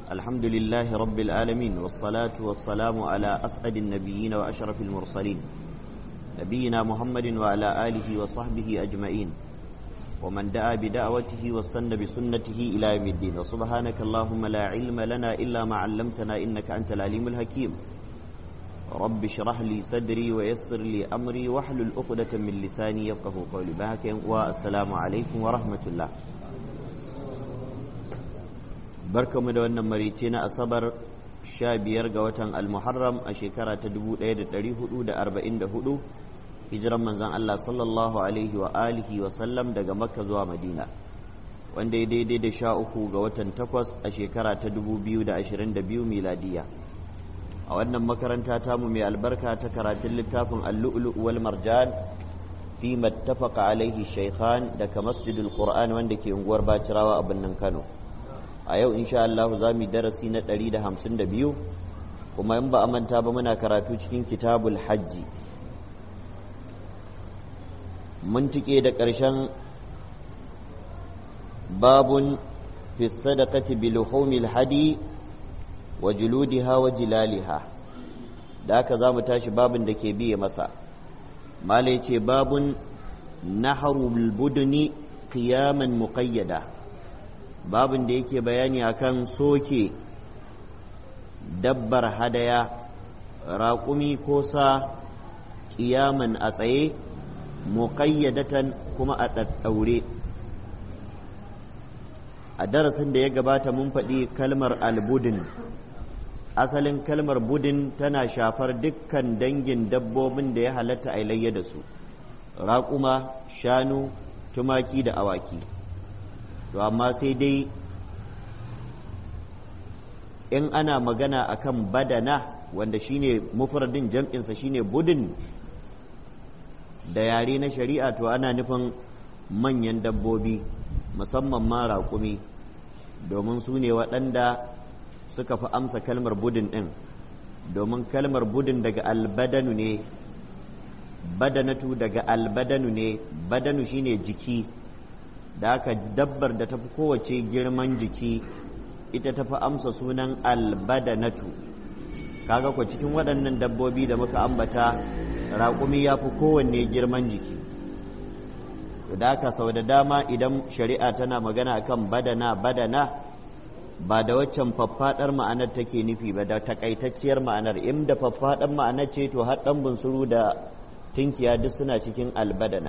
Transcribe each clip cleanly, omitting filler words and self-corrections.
الحمد لله رب العالمين والصلاة والسلام على أسعد النبيين وأشرف المرسلين نبينا محمد وعلى آله وصحبه أجمعين ومن دعا بدعوته واستنى بسنته إلى يوم الدين وسبحانك اللهم لا علم لنا إلا ما علمتنا إنك أنت العليم الحكيم رب اشرح لي صدري ويسر لي أمري واحلل عقدة من لساني يفقهوا قولي بهك والسلام عليكم ورحمة الله. Barkamu da wannan marice na asabar 15 ga watan al-muharram a shekara ta 1444 hijiran manzon Allah sallallahu alaihi wa alihi wa sallam daga makka zuwa madina wanda ya daidai da 13 ga watan 8 a shekara ta 2022 miladiya a wannan makaranta tamu mai albarka ta karatun littafin al-lu'lu' wal marjan fi mattafaqa alaihi shaykhan daga masjidul qur'an wanda ke unguwar Bacirawa a birnin Kano. A yau insha Allah za mu darasi na 152 kuma in ba a manta ba muna karatu cikin kitabul hajji mun tike da ƙarshen babun fi sadaqati bi luhumil hadi wa juludiha wa jilaliha da haka za mu tashi babun da ke biye masa malai ce babun nahrul budni qiyaman muqayyada babin da yake bayani akan soke dabbar hadaya raƙumi ko sa ƙiyaman a tsaye muƙayyadatan kuma a ɗaɗɗaure a darasin da ya gabata mun faɗi kalmar albudin asalin kalmar budin tana shafar dukkan dangin dabbobin da ya halatta a layya da su raƙuma shanu tumaki da awaki to amma sai dai in ana magana akan badana wanda shine mufradin jam'insa shine budin da yare na shari'a to ana nufin manyan dabbobi musamman ma raƙumi domin su ne waɗanda suka fi amsa kalmar budin ɗin domin kalmar budin daga albadanu ne badanatu daga albadanu ne badanu shine jiki da aka dabbar da tafi kowace girman jiki ita tafi amsa sunan albadanatu kaga ko cikin waɗannan dabbobi da muka ambata raƙumi ya fi kowanne girman jiki da aka sau da dama idan shari'a tana magana akan badana ba da waccan faffaɗar ma'anar take nufi ba da takaitacciyar ma'anar inda faffaɗar ma'anar ce to har ɗan bunsuru da tinkiya duk suna cikin albadana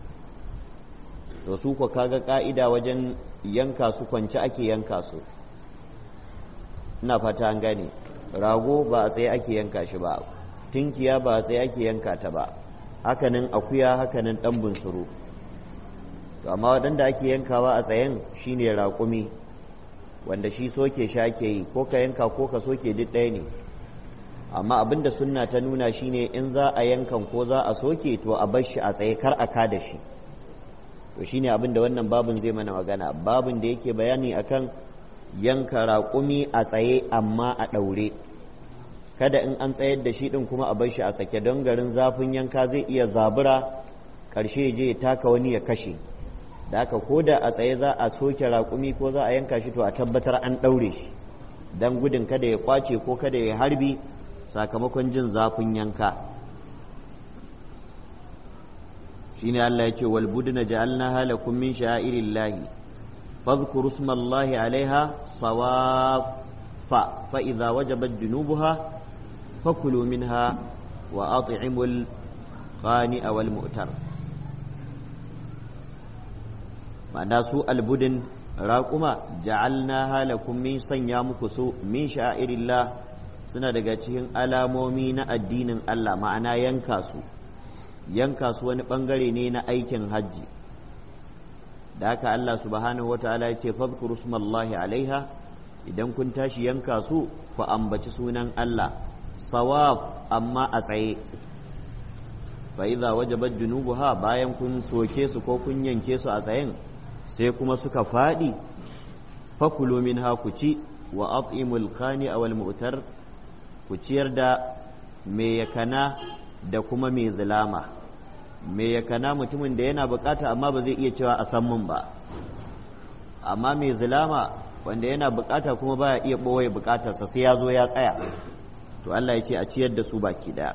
to su ko kaga ka'ida wajen yanka su kwance ake yanka su ina fata an gane rago ba a tsaye ake yanka shi ba tinkiya ba a tsaye ake yanka ta ba hakanan akuya hakanan dan bunsuru to amma waɗanda ake yankawa a tsayen shine raƙumi wanda shi soke shi ake yi ko ka yanka ko ka soke duk ɗaya ne amma abinda sunna ta nuna shine in za a yankan ko za a soke to a bar shi a tsaye kar a kada shi to shine abin da wannan babin zai mana magana babin da yake bayani akan yanka raƙumi a tsaye amma a ɗaure kada in an tsayar da shi ɗin kuma a bar shi a sake don garin zafin yanka zai iya zabura ƙarshe je ya taka wani ya kashe da haka ko da a tsaye za a soke raƙumi ko za a yanka shi to a tabbatar an ɗaure shi don gudun kada ya kwace ko kada ya harbi sakamakon jin zafin yanka shine Allah ya ce wal budna ja'alnaha lakum min sha'airillahi fadhkuru ismallahi 'alayha sawafa fa idza wajabat junubuha fakulu minha wa at'imul qani'a wal mu'tar ma'ana su albudin raquma ja'alnaha lakum min sanya muku su min sha'airillah suna daga cikin alamomi na addinin Allah ma'ana yanka su wani bangare ne na aikin hajji da haka Allah subhanahu wataala ya ce fadhkuru smallahi alaiha idan kun tashi yanka su ku ambaci sunan Allah sawaf amma a tsaye fa idza wajabat junubuha bayan kun soke su ko kun yanke su a tsayen sai kuma suka fadi fakulu minha ku ci wa at'imul qani wal mu'tar ku ciyar da me yakana da kuma mai zulama me yakana mutumin da yana bukata amma ba zai iya cewa a san mun ba amma mai zulama wanda yana bukata kuma baya iya ɓoye bukatarsa sai ya zo ya tsaya, to Allah ya ce a ciyar da su baki daya.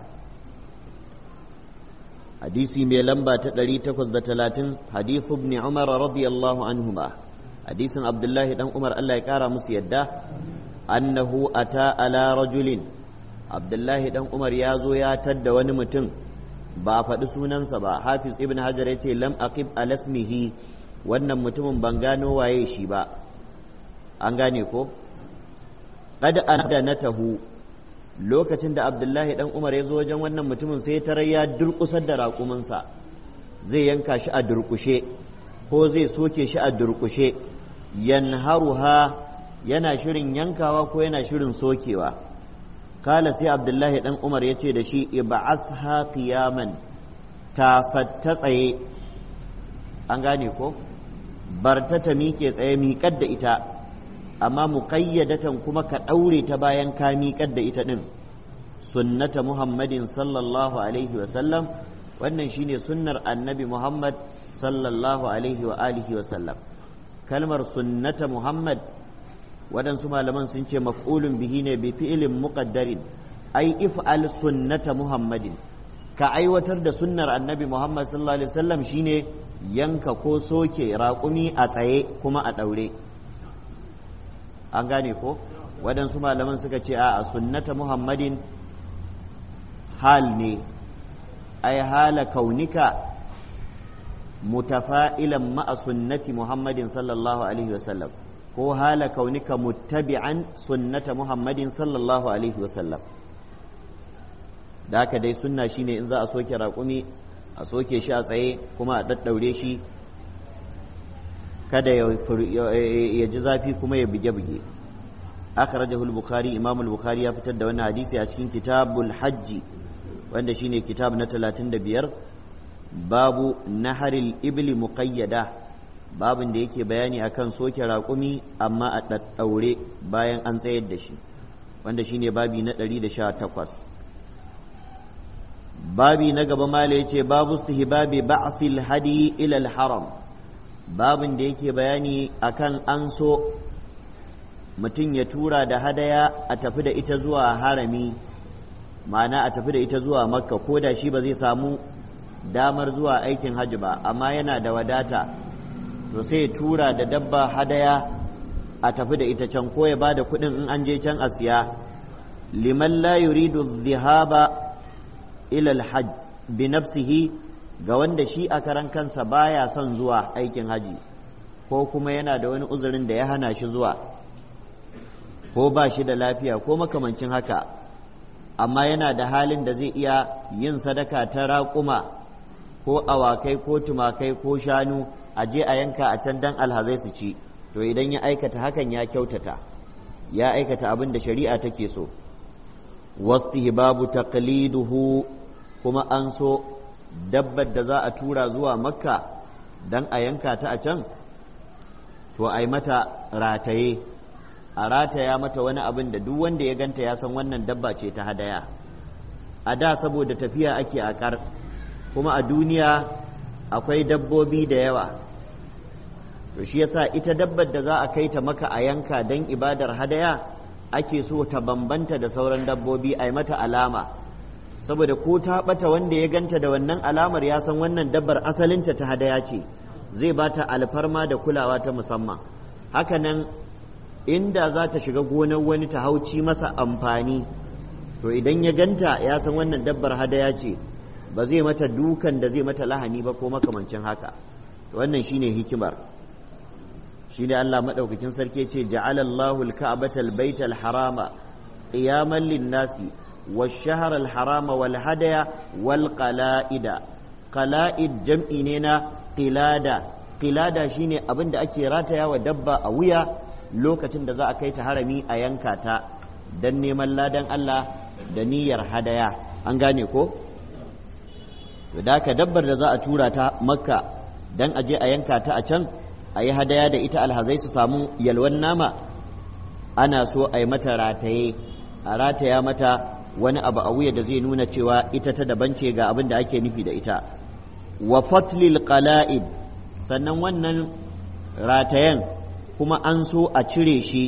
hadisi mai lamba ta 830 hadithu ibn Umar radiyallahu anhuma, hadisin Abdullahi dan Umar Allah ya kara musu yadda, annahu ata ala rajulin, Abdullahi dan Umar ya zo ya tadda wani mutum, ba a faɗi sunansa ba. Hafiz ibn Hajar ya ce lam aqib alasmihi, wannan mutumin ban gano waye shi ba, an gane ko. qad adanatahu, lokacin da Abdullahi dan Umar ya zo wajen wannan mutumin sai tarar ya durƙusar da raƙuminsa, zai yanka shi a durƙushe ko zai soke shi a durƙushe, yanharuha, yana shirin yankawa ko yana shirin sokewa. kala sai Abdullahi dan Umar ya ce da shi ib'atha qiyaman, ta tsaye, an gane ko, barta ta miƙe tsaye, miƙar da ita, amma muƙayyadatan kuma ka ɗaure ta bayan ka miƙar da ita ɗin. sunnata Muhammadin sallallahu alaihi wa sallam, wannan shine sunnar annabi Muhammad sallallahu alaihi wa alihi wa sallam. kalmar sunnata Muhammad, waɗansu malaman sun ce maf'ulun bihi ne bi fi'ilin muqaddarin, ai if'al sunnata Muhammadin, ka aiwatar da sunnar annabi Muhammad sallallahu alaihi wa sallam shine yanka ko soke raƙumi a tsaye kuma a ɗaure, an gane ko. waɗansu malaman suka ce a sunnata Muhammadin hal ne, ai hala kaunika mutafa'ilan ma'a sunnati Muhammadin sallallahu alaihi wasallam, ko hala kaunika muttabi'an sunnata Muhammadin sallallahu alaihi wasallam. da haka dai sunna shine in za a soke raƙumi a soke shi a tsaye kuma a daddaure shi, kada ya ji zafi kuma ya buge-buge. akhrajahu al-bukhari, imam al-bukhari ya fitar da wannan hadisi a cikin kitabul hajji, wanda shine kitab na 35, babu naharil ibli muqayyada, babin da yake bayani akan soke raƙumi amma a daddaure bayan an tsayar da shi, wanda shine babi na 118. babi na gaba mala yace babu istihbabi ba'thil hadi ila al-haram, babin da yake bayani akan an so mutum ya tura da hadaya a tafi da ita zuwa harami, ma'ana a tafi da ita zuwa makka, ko da shi ba zai samu damar zuwa aikin hajji ba amma yana da wadata, to sai ya tura da dabba hadaya a tafi da ita can, ko ya ba da kuɗin in an je can a siya. liman la yuridu dhahaba ila al-hajj bi nafsihi, ga wanda shi a karan kansa baya son zuwa aikin haji, ko kuma yana da wani uzurin da ya hana shi zuwa, ko ba shi da lafiya ko makamancin haka, amma yana da halin da zai iya yin sadaka ta raƙuma ko awakai ko tumakai ko shanu a je a yanka a can dan alhazai su ci, to idan ya aikata hakan ya kyautata, ya aikata abin da shari'a take so. wastihbabu taqliduhu, kuma an so dabbar da za a tura zuwa makka dan a yanka ta a can, to ai mata rataye, a rataya mata wani abin da duk wanda ya ganta ya san wannan dabba ce ta hadaya. a da saboda tafiya ake a ƙar, kuma a duniya akwai dabbobi da yawa, to shi yasa ita dabbar da za a kai ta maka a yanka don ibadar hadaya ake so ta bambanta da sauran dabbobi, a yi mata alama, saboda ko ta ɓata wanda ya ganta da wannan alamar ya san wannan dabbar asalinta ta hadaya ce, zai ba ta alfarma da kulawa ta musamman. hakanan inda za ta shiga gonar wani ta hauci masa amfani, to idan ya ganta ya san wannan dabbar hadaya ce, ba zai mata dukan da zai mata lahani ba ko makamancin haka. wannan shine hikimar, shine Allah madaukakin sarki ce ja'alallahu al-ka'bata al-bayta al-harama qiyaman lin-nasi wash-shahra al-harama wal-hadaya wal-qala'ida. qala'id jam'i ne na qilada. qilada shine abin da ake rataya wa dabba a wuya lokacin da za a kai ta harami a yanka ta dan neman ladan Allah da niyyar hadaya, an gane ko. da ka dabbar da za a tura ta makka dan aje a yanka ta a can a yi hadaya da ita, alhazai su samu yalwan nama, ana so a yi mata rataye, a rataya mata wani abu a wuya da zai nuna cewa ita ta daban ce ga abin da ake nufi da ita. wa fatlil qala'id, sannan wannan ratayen kuma an so a cire shi,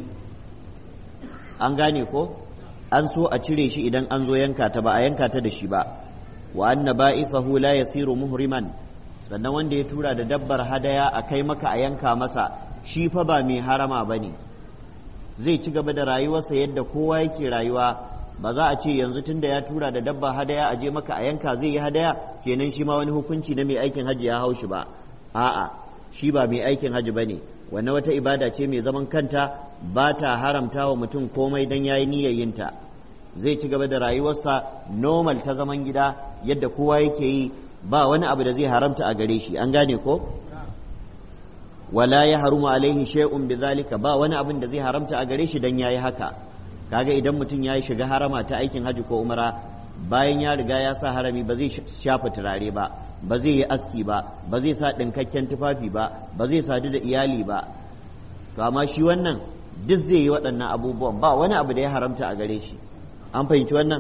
an gane ko an so a cire shi idan an zo yanka ta, ba a yanka ta da shi ba. wa anna ba'ithahu la yasiru muhriman, sannan wanda ya tura da dabbar hadaya a kai maka a yanka masa, shi fa ba mai harama bane, zai ci gaba da rayuwarsa yadda kowa yake rayuwa. ba za a ce yanzu tunda ya tura da dabba hadaya a je maka a yanka zai yi hadaya kenan shi ma wani hukunci na mai aikin haji ya haushi ba. a'a, shi ba mai aikin haji bane, wannan wata ibada ce mai zaman kanta, ba ta haramta wa mutum komai dan yayi niyyar yinta. zai ci gaba da rayuwarsa normal ta zaman gida yadda kowa yake yi, ba wani abu da zai haramta a gare shi, an gane ko. wala ya harumu alaihi shay'un bizalika, ba wani abin da zai haramta a gare shi dan yayi haka. kaga idan mutum ya shiga harama ta aikin haji ko umara, bayan ya riga ya sa harami ba zai shafa turare ba, ba zai yi aski ba, ba zai sa ɗinkakken tufafi ba, ba zai sadu da iyali ba. to amma shi wannan duk zai yi waɗannan abubuwan, ba wani abu da ya haramta a gare shi. an fahimci wannan?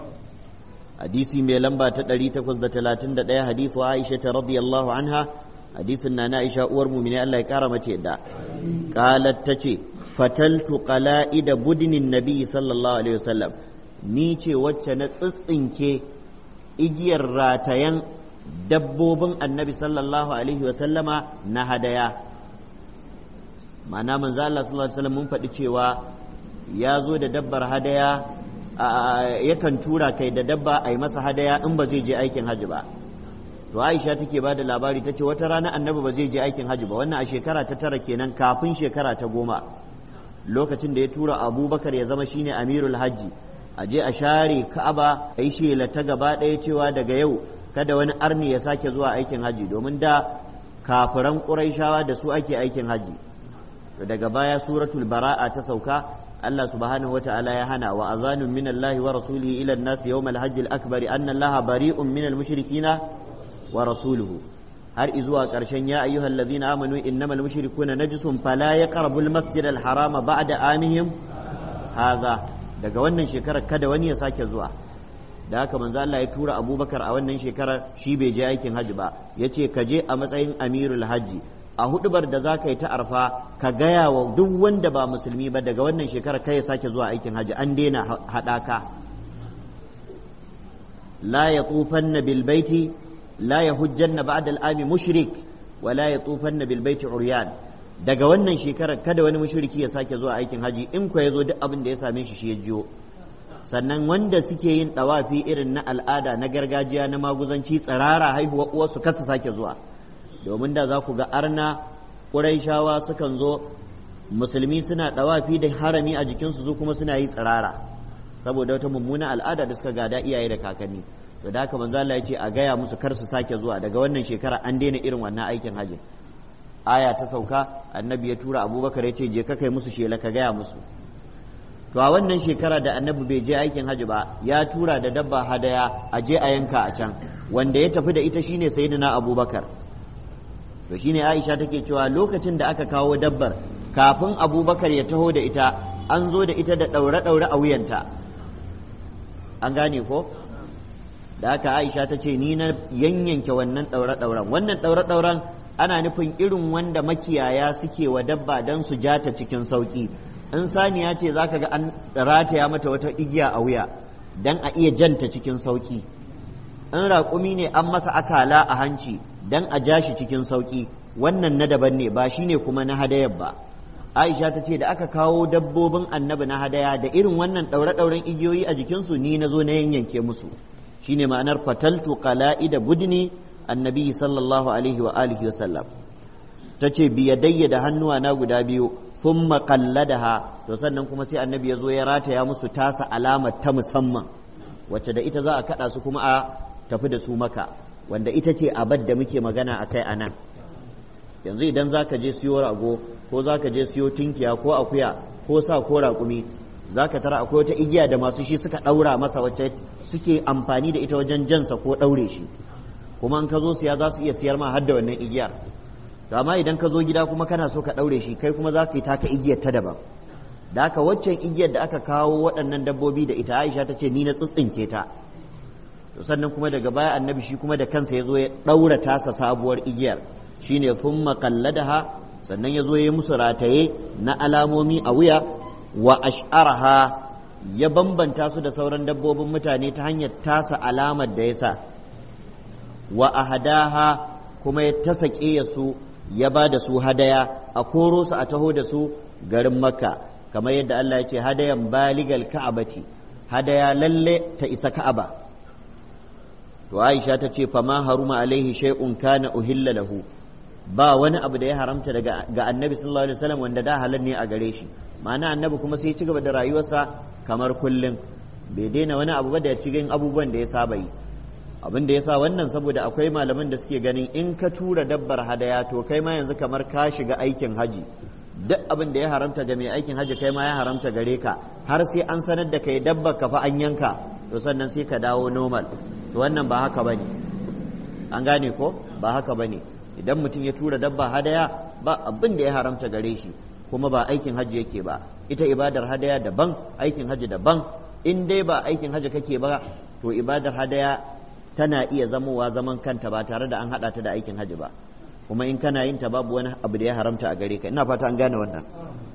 hadisi mai lamba ta 831 hadisu Aisha ta radiyallahu anha, hadisin na Aisha uwar mu'mini Allah ya kara mace yadda, qalat tace fataltu qala'ida budinin nabi sallallahu alaihi wasallam, ni ce wacce na tsitsinke igiyar ratayen dabbobin annabi sallallahu alaihi wasallama na hadaya. ma'ana manzo Allah sallallahu alaihi wasallam mun faɗi cewa ya zo da dabbar hadaya, yakan tura kai da dabba a yi masa hadaya in ba zai je aikin haji ba. to Aisha take ba da labari ta ce wata rana annabi ba zai je aikin haji ba, wannan a shekara ta 9 kenan, kafin shekara ta 10, lokacin da ya tura Abubakar ya zama shine amirul hajji, a je a share Ka'aba, a yi shela ta gaba ɗaya cewa daga yau kada wani arni ya sake zuwa aikin haji, domin da kafiran Qurayshawa da su ake aikin haji. to daga baya suratul bara'a ta sauka, Allah subhanahu wata'ala ya hana, wa azanun minallahi wa rasulihi ila an-nas yawmal hajjil akbari anna Allaha bari'un minal mushrikina wa rasuluhu, har izuwa ƙarshen ya ayyuhal ladzina amanu innamal mushrikuna najisun fala yaqrabul masjidal harama ba'da amihim hadha. daga wannan shekarar kada wani ya sake zuwa. da haka manzo Allah ya tura Abubakar a wannan shekarar, shi bai je aikin haji ba, yace ka je a matsayin amirul hajji, a hudubar da za ka yi ta arfa ka gaya wa duk wanda ba musulmi ba daga wannan shekarar kai ya sake zuwa aikin haji, an daina haɗaka. la yatufanna bil baiti la yahujjanna ba'da al-ami mushrik wa la yatufanna bil baiti uryan. daga wannan shekarar kada wani mushriki ya sake zuwa aikin haji, in ko yazo duk abin da ya same shi ya jiyo. sannan wanda suke yin dawafi irin na al'ada na gargajiya na maguzanci tsirara haihuwa uwarsu kasa sake zuwa, domin da za ku ga arna Qurayshawa sukan zo, musulmi suna dawafi da harami a jikinsu, su kuma suna yi tsirara saboda wata mummuna al'ada da suka gada iyaye da kakanni. to da haka manzo Allah ya ce a gaya musu kar su sake zuwa, daga wannan shekara an daina irin wannan aikin haji. aya ta sauka, annabi ya tura Abubakar ya ce je ka kai musu shela ka gaya musu. to a wannan shekara da annabi bai je aikin haji ba, ya tura da dabba hadaya a je a yanka a can, wanda ya tafi da ita shine sayyidina Abubakar. to shine Aisha take cewa lokacin da aka kawo dabbar, kafin Abubakar ya taho da ita, an zo da ita da daure-daure a wuyanta, an gane ko. da haka Aisha ta ce ni na yanyanke wannan daure-dauren. wannan daure-dauren ana nufin irin wanda makiyaya suke wa dabba don su ja ta cikin sauki. in saniya ce zaka ga an rataya mata wata igiya a wuya don a iya janta cikin sauki. in raƙumi ne an masa akala a hanci dan a ja shi cikin sauki. wannan na daban ne, ba shine kuma na hadayar ba. Aisha ta ce da aka kawo dabbobin annabi na hadaya da irin wannan ɗaure-ɗauren igiyoyi a jikinsu, ni na zo na yanyanke musu. shine ma'anar fataltu qala'ida budni annabi sallallahu alaihi wa alihi wa sallam. ta ce biyadayya da hannuwa na guda biyu, thumma qalladaha, to sannan kuma sai annabi ya zo ya rataya musu tasa alamar ta musamman, wacce da ita za a kada su kuma a tafi da su Maka, wanda ita ce abad da muke magana a kai a nan. yanzu idan za ka je siyo rago, ko za ka je siyo tinkiya ko akuya ko sa ko raƙumi, za ka tara akwai wata igiya da masu shi suka ɗaura masa, wacce suke amfani da ita wajen jansa ko ɗaure shi, kuma in ka zo siya za su iya siyar ma har da wannan igiyar. to amma idan ka zo gida kuma kana so ka ɗaure shi, kai kuma za ka yi taka igiyar ta daban. da haka waccan igiyar da aka kawo waɗannan dabbobi da ita, Aisha ta ce ni na tsitsinke ta. to sannan kuma daga baya annabi shi kuma da kansa ya zo ya ɗaura tasa sabuwar igiyar, shine thumma qalladaha sannan ya zo ya musu rataye na alamomi a wuya wa ash'araha ya bambanta su da sauran dabbobin mutane ta hanyar tasa alamar da ya sa wa ahadaha kuma ya tasake su ya ba da su hadaya a koro su a taho da su garin makka kamar yadda Allah ya ce hadayan baligal ka'abati hadaya lalle ta isa ka'aba to Aisha ta ce fama haruma alaihi shay'un kana uhilla lahu ba wani abu da ya haramta ga annabi sallallahu alaihi wasallam wanda da halal ne a gare shi ma'ana annabi kuma sai ya ci gaba da rayuwarsa kamar kullum bai daina wani abu ba da cikin abubuwan da ya saba yi abin da ya sa wannan saboda akwai malaman da suke ganin in ka tura dabbar hadaya to kai ma yanzu kamar ka shiga aikin haji duk abin da ya haramta ga mai aikin haji kai ma ya haramta gare ka har sai an sanar da kai dabbar ka fa an yanka to sannan sai ka dawo normal to wannan ba haka bane an gane ko ba haka bane idan mutum ya tura dabba hadaya ba abin da ya haramta gare shi kuma ba aikin haji yake ba ita ibadar hadaya daban aikin haji daban in dai ba aikin haji kake ba to ibadar hadaya tana iya zamowa zaman kanta ba tare da an hada ta da aikin haji ba kuma in kana yin ta babu wani abu da ya haramta a gare ka ina fata an gane wannan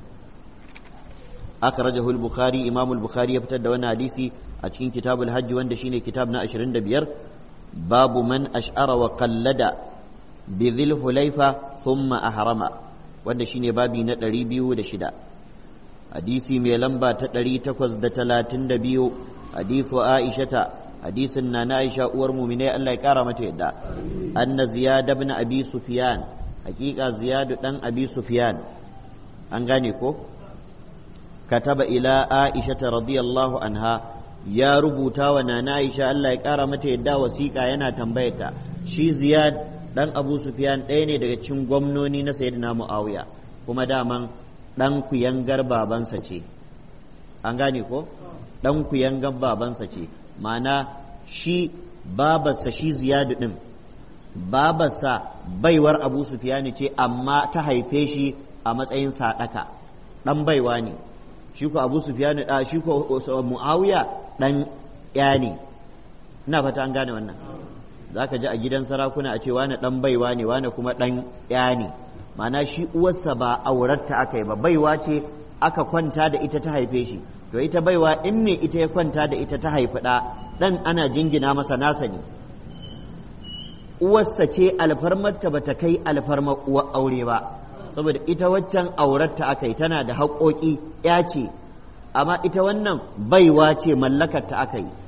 akhrajahu al-bukhari imam al-bukhari ya fitar da wannan hadisi a cikin kitabul hajji wanda shine kitab na 25 babu man ash'ara wa qallada bi dhil hulayfa thumma ahrama wanda shine babi na 206 hadisi mai lamba ta 832 hadithu aishata hadisin na Aisha uwar mu'minai Allah ya kara mata yadda anna ziyad ibn abi sufyan hakika ziyad dan abi sufyan an gane ko kataba ila aisha radiyallahu anha ya rubuta wa nana Aisha Allah ya kara mata yadda wasiƙa yana tambayarta shi ziyad dan abu sufyan ɗaya ne daga cikin gwamnoni na sayyidina muawiya kuma daman dan kuyangar babansa ce an gane ko dan kuyangar babansa ce ma'ana shi babarsa shi ziyadu din babarsa baiwar abu sufiyani ce amma ta haife shi a matsayin sadaka dan baiwa ne shi ko abu sufiyani shi ko muawiya dan ya ne ina fata an gane wannan zaka ji a gidan sarakuna a ce wani dan baiwa ne wani kuma dan ya ne ma'ana shi uwarsa ba aurarta aka yi ba baiwa ce aka kwanta da ita ta haife shi to ita baiwa in me ita ya kwanta da ita ta haifi ɗan ana jingina masa nasa ne uwarsa ce alfarmarta ba ta kai alfarmar uwar aure ba saboda ita waccan aurarta aka yi tana da haƙoƙi ya ce amma ita wannan baiwa ce mallakarta aka yi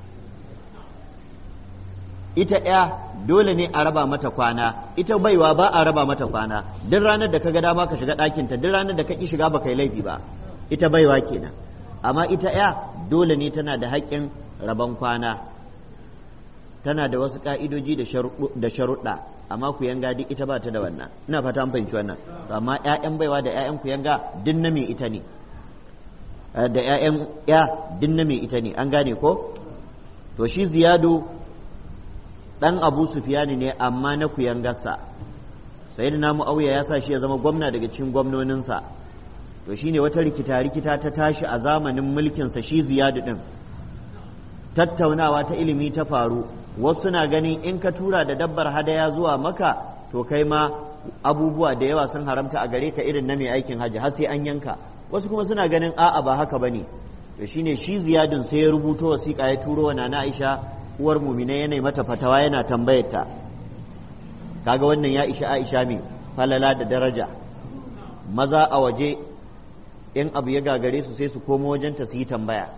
ita ya dole ne a raba mata kwana ita baiwa ba a raba mata kwana duk ranar da ka ga dama ka shiga ɗakinta duk ranar da ka ƙi shiga ba kai laifi ba ita baiwa kenan amma ita ya dole ne tana da haƙƙin rabon kwana tana da wasu ƙa'idoji da sharuɗa amma ku yanga duk ita ba ta da wannan ina fata an fahimci wannan amma ƴaƴan baiwa da ƴaƴan ku yanga duk na me ita ne da ƴaƴan ya duk na me ita ne an gane ko to shi ziyadu dan abu sufiyani ne amma na ku yangarsa sayyidina muawiya ya sa shi ya zama gwamna daga cikin gwamnoninsa to shine wata rikita ta tashi a zamanin mulkinsa shi ziyadu din tattaunawa ta ilimi ta faru wasu na ganin in ka tura da dabbar hadaya zuwa maka to kai ma abubuwa da yawa sun haramta a gare ka irin na mai aikin hajji har sai an yanka wasu kuma suna ganin a'a ba haka bane to shine shi ziyadun sai ya rubuto wasiƙa ya turo wa nana Aisha uwar mu'mina yana mata fatawa yana tambayar ta kaga wannan ya isha Aisha mai falala da daraja maza a waje in abu ya gagare su sai su komo wajenta su yi tambaya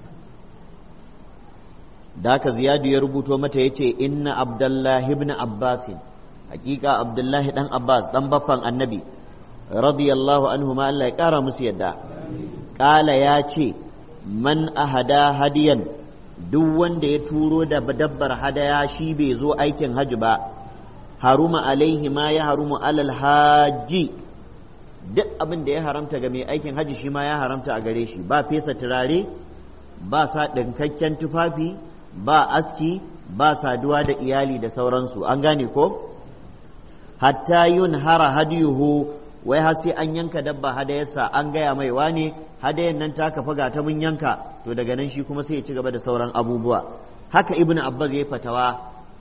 da haka ziyadu ya rubuto mata ya ce inna abdullahi ibn abbasin hakika abdullahi dan abbas dan baffan annabi radiyallahu anhu ma Allah ya kara musu yadda kala ya ce man ahada hadiyan duk wanda ya turo da dabbar hadaya shi bai zo aikin hajji ba haruma alaihi ma ya harumu alal haji duk abin da ya haramta ga mai aikin hajji shi ma ya haramta a gare shi ba fesa turare ba sa ɗinkakken tufafi ba aski ba saduwa da iyali da sauransu an gane ko hatta yun hara hadiyuhu wai har sai an yanka dabba hadayarsa an gaya mai wane hadayan nan ta kafa ga ta mun yanka to daga nan shi kuma sai ya ci gaba da sauran abubuwa haka ibnu abbas ya fatawa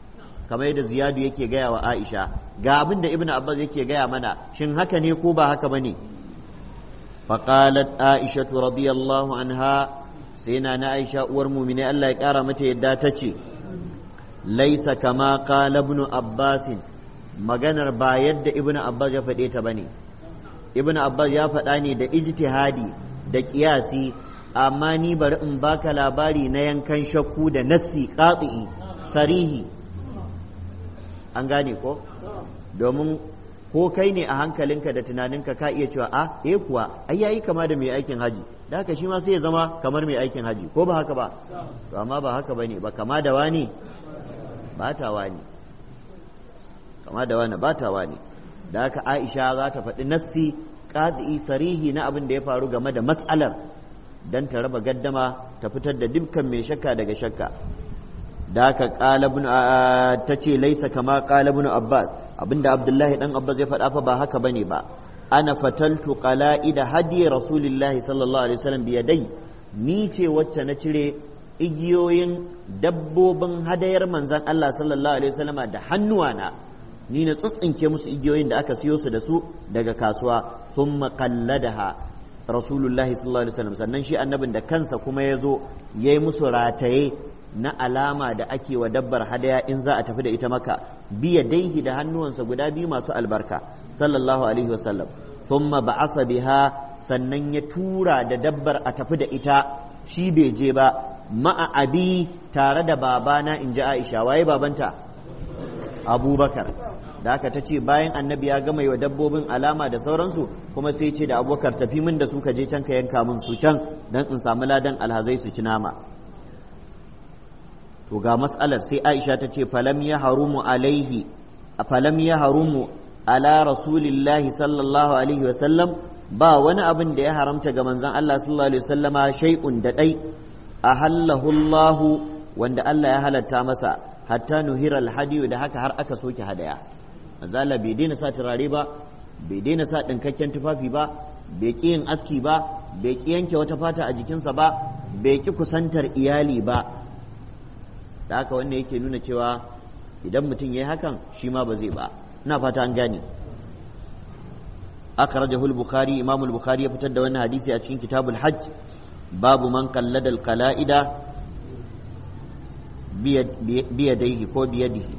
kamar yadda Ziyadu yake gaya wa Aisha ga abin da Ibn Abbas yake gaya mana shin haka ne ko ba haka bane faqalat Aisha radiyallahu anha sai na Aisha uwar mu'mini Allah ya kara mata yadda tace laisa kama qala Ibn Abbas maganar ba yadda Ibn Abbas ya faɗe ta bane Ibn Abbas ya faɗa ne da ijtihadi da kiyasi amma ni bari in baka labari na yankan shakku da nassi qati'i sarihi an gane ko domin ko kai ne a hankalinka da tunaninka ka iya cewa kuwa ai yayi kama da mai aikin haji da haka shi ma sai ya zama kamar mai aikin haji ko ba haka ba to amma ba haka bane ba kama da wani ba ta wani kama da wani ba ta wani da haka Aisha za ta faɗi nassi qadi sarihi na abin da ya faru game da mas'alar dan ta raba gaddama ta fitar da dukkan mai shakka daga shakka da haka ta ce laisa kama qala ibn Abbas abinda Abdullahi dan Abbas ya faɗa fa ba haka bane ba ana fataltu qala'ida hadi rasulillahi sallallahu alaihi wasallam bi yadai ni ce wacce na cire igiyoyin dabbobin hadayar manzon Allah sallallahu alaihi wasallama da hannuwana ni na tsitsinke musu igiyoyin da aka siyo su da su daga kasuwa thumma qalladaha rasulullahi sallallahu alaihi wasallam sannan shi annabin da kansa kuma ya zo yayi musu rataye na alama da ake wa dabbar hadaya in za a tafi da ita maka biya daihi da hannuwansa guda biyu masu albarka sallallahu alaihi wasallam thumma ba'asa biha sannan ya tura da dabbar a tafi da ita shi bai je ba ma'a abi tare da babana in ji Aisha waye babanta Abubakar da haka ta ce bayan annabi ya gama yi wa dabbobin alama da sauransu kuma sai ce da Abubakar tafi min da su ka je can ka yanka min su can dan in samu ladan alhazai su ci nama to ga mas'alar sai Aisha ta ce falam ya harumu ala rasulillahi sallallahu alaihi wa sallam ba wani abin da ya haramta ga manzon Allah sallallahu alaihi wasallama shay'un da dai ahallahu Allah wanda Allah ya halatta masa hatta nuhira alhadiyu da haka har aka soke hadaya manzo Allah bai daina sa turare ba bai daina sa dinkakken tufafi ba bai ki yin aski ba bai ki yanke wata fata a jikinsa ba bai ki kusantar iyali ba da haka wannan yake nuna cewa idan mutum ya yi hakan shi ma ba zai ba ina fata an gane akhrajahu al-bukhari imam al-bukhari ya fitar da wannan hadisi a cikin kitabul hajj babu man qallada al-qala'ida biyadaihi ko biyadihi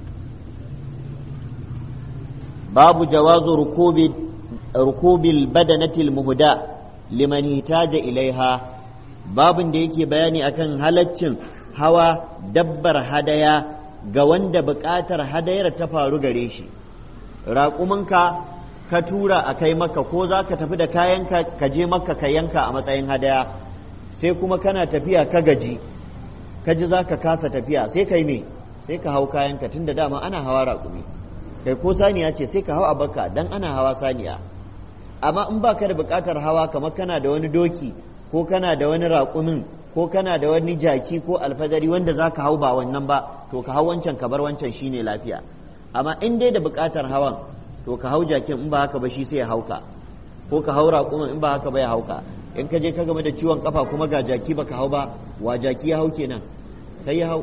babu jawazu rukubil badanati al-muhda liman ihtaja ilaiha babin da yake bayani akan halaccin hawa dabbar hadaya ga wanda buƙatar hadayar ta faru gare shi raƙuminka ka tura a kai maka ko za ka tafi da kayanka ka je maka ka yanka a matsayin hadaya sai kuma kana tafiya ka gaji ka ji za ka kasa tafiya sai kai me sai ka hau kayanka tunda dama ana hawa raƙumi kai ko saniya ce sai ka hau a baka dan ana hawa saniya amma in ba ka da buƙatar hawa kamar kana da wani doki ko kana da wani raƙumin ko kana da wani jaki ko alfadari wanda za ka hau ba wannan ba to ka hau wancan ka bar wancan shine lafiya amma in dai da buƙatar hawan to ka hau jakin in ba haka ba shi sai ya hauka ko ka hau raƙumin in ba haka ba ya hauka in ka je ka game da ciwon kafa kuma ga jaki baka hau ba wa jaki ya hau kenan kai ya hau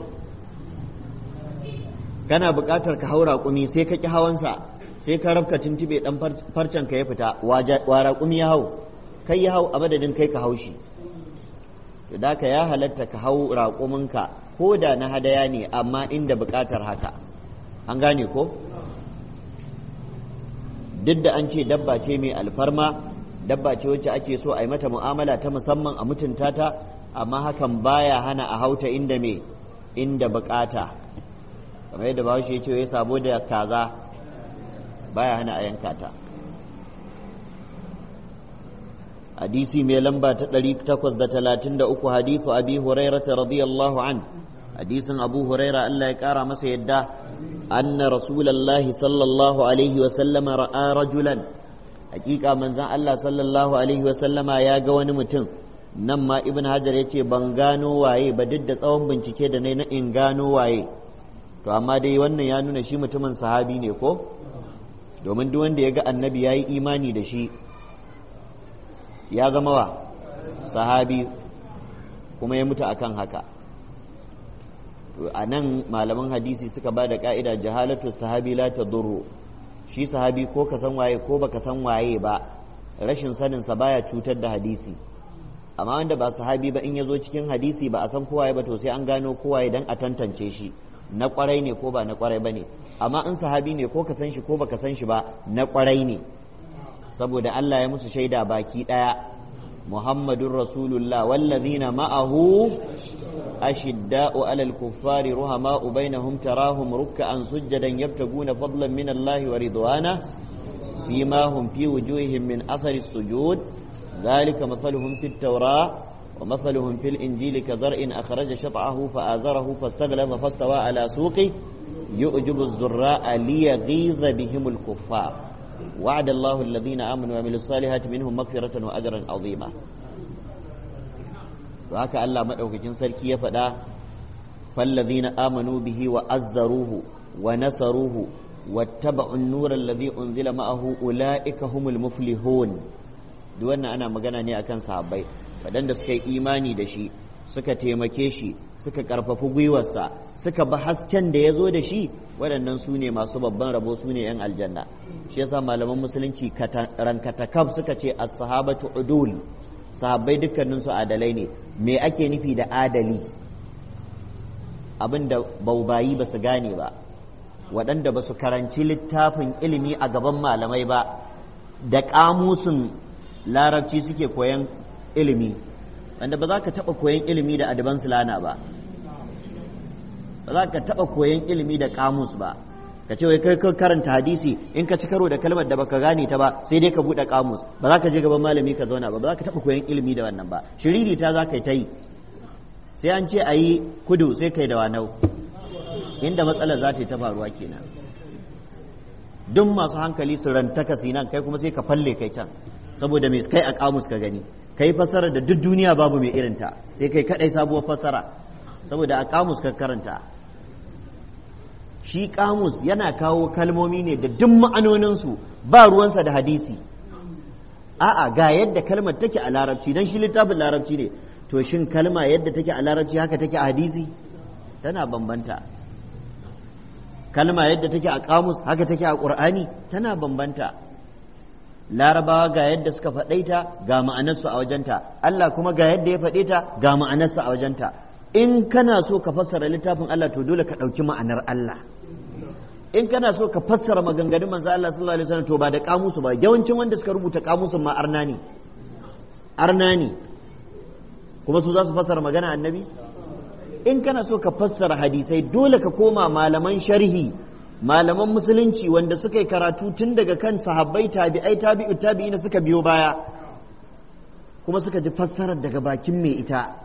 kana buƙatar ka hau raƙumi sai ka ƙi hawansa sai ka rabka tuntube dan farcen ka ya fita wa raƙumi ya hau kai ya hau a madadin kai ka hau shi da ka ya halatta ka hau raƙuminka ko da na hadaya ne amma inda buƙatar haka an gane ko duk da an ce dabba ce mai alfarma dabba ce wacce ake so a yi mata mu'amala ta musamman a mutunta ta amma hakan baya hana a hauta inda buƙata kamar yadda bahaushe ya ce ya sabo da kaza baya hana a yanka ta hadisi mai lamba ta 833 hadisu abi hurairata radiyallahu an hadisin abu huraira Allah ya kara masa yadda anna rasulallahi sallallahu alaihi wa sallama ra'a rajulan hakika manzon Allah sallallahu alaihi wa sallama ya ga wani mutum nan ma ibn hajar ya ce ban gano waye ba duk da tsawon bincike da na in gano waye to amma dai wannan ya nuna shi mutumin sahabi ne ko domin duk wanda ya ga annabi ya yi imani da shi ya zama wa sahabi kuma ya mutu akan haka a nan malaman hadisi suka ba da ka'ida jahalatu sahabi la tadurru, shi sahabi ko ka san waye ko baka san waye ba, rashin sanin sa baya cutar da hadisi. Amma wanda ba sahabi ba in yazo cikin hadisi ba a san kowaye ba to sai an gano kowaye dan a tantance shi na kwarai ne ko ba na kwarai bane. Amma in sahabi ne ko ka san shi ko baka san shi ba na kwarai ne, saboda Allah ya musu shaida baki daya Muhammadur Rasulullah wallazina ma'ahu ashidda'u 'alal kuffari ruhama'u bainahum tarahum ruk'an sujjadan yabtaguna fadlan min Allah wa ridwana simahum fi wujuhihim min athari sujud dhalika mathaluhum fit tawrah wa mathaluhum fil injili kadhar'in akhraja shat'ahu fa'azarahu fastaghlaba fastawa 'ala suqi yu'jibu az-zurra'a liyaghiza bihim al-kuffar وعد الله الذين آمنوا وعملوا الصالحات منهم مغفرة وأجرا عظيما. وهكا الله مدعوكين سركي يفدا فالذين آمنوا به وأزروه ونصروه واتبعوا النور الذي أنزل معه أولئك هم المفلحون. دوانا أنا مغانا أكان صحابي فدان da suka yi imani da shi suka taimake shi suka karfafi gwiwarsa suka ba hasken da ya zo da shi, waɗannan su ne masu babban rabo, su ne 'yan aljanna. Shi yasa malaman musulunci rankatakaf suka ce as-sahabatu udul, sahabbai dukkaninsu adalai ne. Me ake nufi da adali? Abinda baubayi ba su gane ba, waɗanda ba su karanci littafin ilimi a gaban malamai ba, da ƙamusin larabci suke koyan ilimi, wanda ba za ka taɓa koyan ilimi da advanced lana ba, ba za ka taɓa koyan ilimi da kamus ba. Ka ce wai kai karanta hadisi in ka ci karo da kalmar da baka gane ta ba sai dai ka buɗe kamus, ba za ka je gaban malami ka zauna ba, ba za ka taɓa koyan ilimi da wannan ba. Shiriri ta za ka yi ta yi, sai an ce a yi kudu sai kai da wanau, inda matsalar za ta yi ta faruwa kenan. Duk masu hankali su rantaka sinan, kai kuma sai ka falle kai can, saboda me kai a kamus ka gani, kai fasara da duk duniya babu mai irinta, sai kai kadai sabuwar fasara, saboda a kamus ka karanta. Shi kamus yana kawo kalmomi ne da duk ma'anoninsu, ba ruwansa da hadisi. A'a, ga yadda kalmar take a larabci, don shi littafin larabci ne. To shin kalma yadda take a larabci haka take a hadisi? Tana bambanta. Kalma yadda take a kamus haka take a ƙur'ani? Tana bambanta. Larabawa ga yadda suka faɗe ta ga ma'anarsu a wajenta, Allah kuma ga yadda ya faɗe ta ga ma'anarsa a wajenta. In kana so ka fassara littafin Allah to dole ka ɗauki ma'anar Allah. In kana so ka fassara maganganun manzo Allah sallallahu alaihi wasallam to ba da kamusu ba, yawancin wanda suka rubuta kamusun ma arna ne kuma su za su fassara magana annabi. In kana so ka fassara hadisai dole ka koma malaman sharhi, malaman musulunci wanda suka yi karatu tun daga kan sahabbai, tabi'ai, tabi'ut tabi'ina suka biyo baya kuma suka ji fassarar daga bakin mai ita.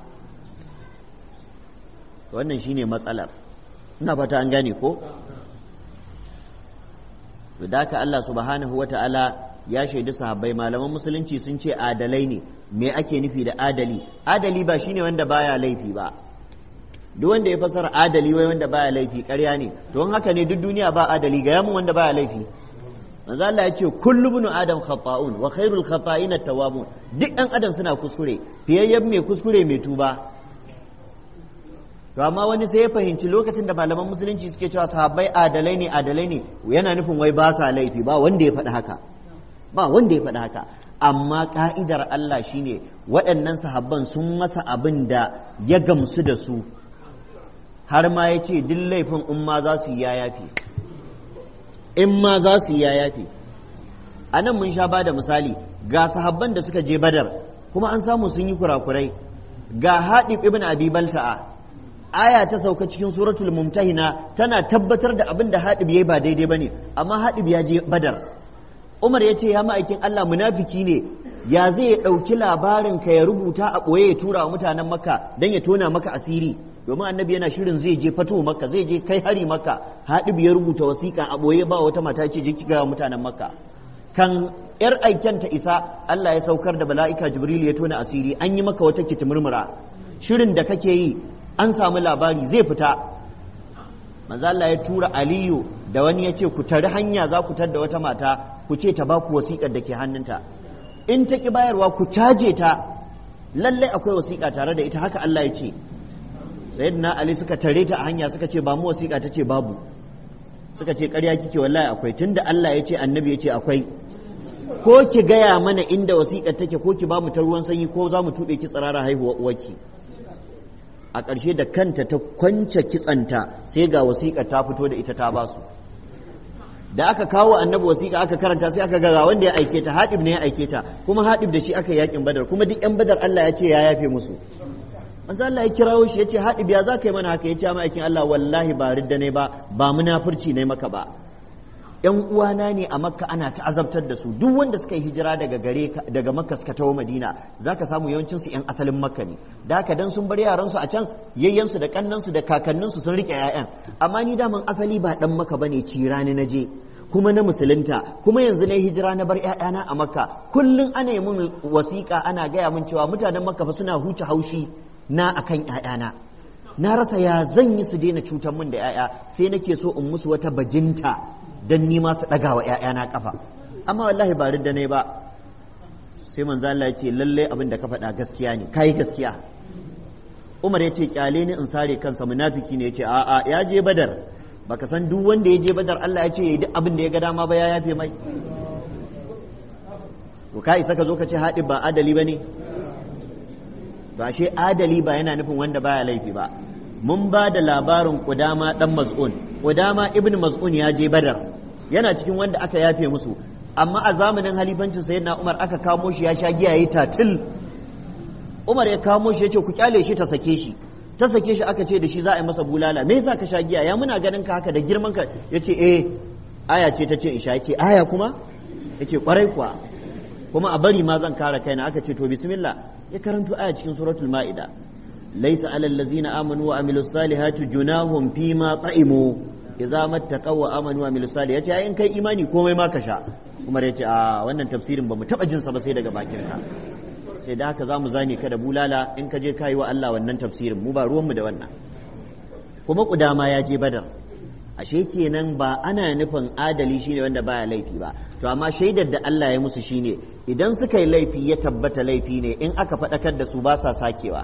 Wannan shine matsalar, ina fata an gane ko? Da haka Allah subhanahu wa ta'ala ya shaidi sahabbai, malaman musulunci sun ce adalai ne. Me ake nufi da adali? Adali ba shine wanda baya laifi ba. Duk wanda ya fasara adali wai wanda baya laifi ƙarya ne. To in haka ne duk duniya ba adali, ga yamin wanda baya laifi. Manzo Allah ya ce kullu ibnu adam khata'un wa khairul khata'ina at-tawwabun. Duk ɗan adam suna kuskure, fiyayyen mai kuskure mai tuba. To amma wani sai ya fahimci lokacin da malaman musulunci suke cewa sahabbai adalai ne yana nufin wai ba sa laifi. Ba wanda ya faɗi haka, amma ka'idar Allah shine waɗannan sahabban sun masa abin da ya gamsu da su, har ma ya ce duk laifin in ma za su yi ya yafi. A nan mun sha ba da misali, ga sahabban da suka je Badar kuma an samu sun yi kurakurai. Ga Hadib ibn Abi Balta'a, aya ta sauka cikin suratul Mumtahina tana tabbatar da abin da Hadib yayi ba daidai bane, amma Hadib ya je Badar. Umar ya ce ya ma'aikin Allah munafiki ne, ya zai ɗauki labarin ka ya rubuta a ɓoye ya tura wa mutanen Makka don ya tona maka asiri, domin annabi yana shirin zai je fato Makka, zai je kai hari Makka. Hadib ya rubuta wasiƙa a ɓoye ba wata mata ce je ki ga mutanen Makka. Kan yar aiken ta isa, Allah ya saukar da mala'ika Jibril ya tona asiri, an yi maka wata kitimurmura, shirin da kake yi an samu labari zai fita. Manzo Allah ya tura Aliyu da wani ya ce ku tari hanya za ku tar da wata mata, ku ce ta ba ku wasiƙar da ke hannunta, in ta ki bayarwa ku caje ta, lallai akwai wasiƙa tare da ita, haka Allah ya ce. sayyidina Ali suka tare ta a hanya suka ce ba mu wasiƙa, ta ce babu. Suka ce ƙarya kike, wallahi akwai, tunda Allah ya ce annabi ya ce akwai, ko ki gaya mana inda wasiƙar take ko ki ba mu ta ruwan sanyi ko za mu tuɓe ki tsirara haihuwa uwarki. A ƙarshe da kanta ta kwance kitsanta sai ga wasiƙar ta fito da ita ta ba su. Da aka kawo annabi wasiƙa aka karanta sai aka ga wanda ya aike ta, Haɗib ne ya aike ta, kuma Haɗib da shi aka yakin Badar, kuma duk ƴan Badar Allah ya ce ya yafe musu. Manzo Allah ya kirawo shi ya ce Haɗib ya za ka yi mana haka, ya ce ma aikin Allah wallahi ba ridda ne ba munafurci ne maka ba. ‘Yan uwana ne a Makka ana ta'azabtar da su, duk wanda suka yi hijira daga Makka suka taho Madina za ka samu yawancinsu ‘yan asalin Makka ne, da haka dan sun bar yaransu a can yayyansu da kannansu da kakanninsu sun riƙe ‘ya'yan, amma ni daman asali ba ɗan Makka bane, cirani na je kuma na musulunta, kuma yanzu na hijira na bar ‘ya'yana a Makka, kullum ana yi mun wasiƙa ana gaya mun cewa mutanen Makka fa suna huce haushi na akan ‘ya'yana, na rasa ya zan yi su daina cutar mun da ‘ya'ya, sai nake so in musu wata bajinta dan ni ma su ɗaga wa ‘ya'yana ƙafa, amma wallahi ba ridda ne ba. Sai manzo Allah ya ce lalle abin da ka faɗa gaskiya ne, kai gaskiya. Umar ya ce kyale ni in sare kansa, munafiki ne. Ya ce a'a, ya je Badar, baka san duk wanda ya je Badar Allah ya ce yayi duk abin da ya ga dama ba, ya yafe mai. To ka isa ka zo ka ce Haɗib ba adali bane? Ba shi adali ba yana nufin wanda baya laifi ba. Mun ba da labarin Qudama dan Maz'un. Qudama ibn Maz'un ya je Badar, yana cikin wanda aka yafe musu, amma a zamanin halifancin sayyidina Umar aka kamo shi ya sha giya yayi tatil. Umar ya kamo shi ya ce ku kyale shi ta sake shi. Ta sake shi aka ce da shi za a yi masa bulala. Me yasa ka sha giya? Ya muna ganin ka haka da girman ka. Yace aya ce ta ce in sha. Yace aya kuma? Yace kwarai kuwa. Kuma a bari ma zan kare kaina. Aka ce to bismillah. Ya karanto aya cikin suratul Ma'ida. Laysa 'alal ladzina amanu wa amilus salihati junahum fima ta'imu idza mattaqaw wa amanu wa amilus salihati. Yace in kai imani komai ma ka sha. Umar yace wannan tafsirin bamu taba jin sa ba sai daga bakin ka. Sai da haka zamu zane ka da bulala in ka je kai wa Allah wannan tafsirin, mu ba ruwan mu da wannan. Kuma Qudama ya je Badar. Ashe kenan ba ana nufin adali shine wanda baya laifi ba, to amma shaidar da Allah ya musu shine idan suka yi laifi ya tabbata laifi ne, in aka faɗakar da su ba sa sakewa.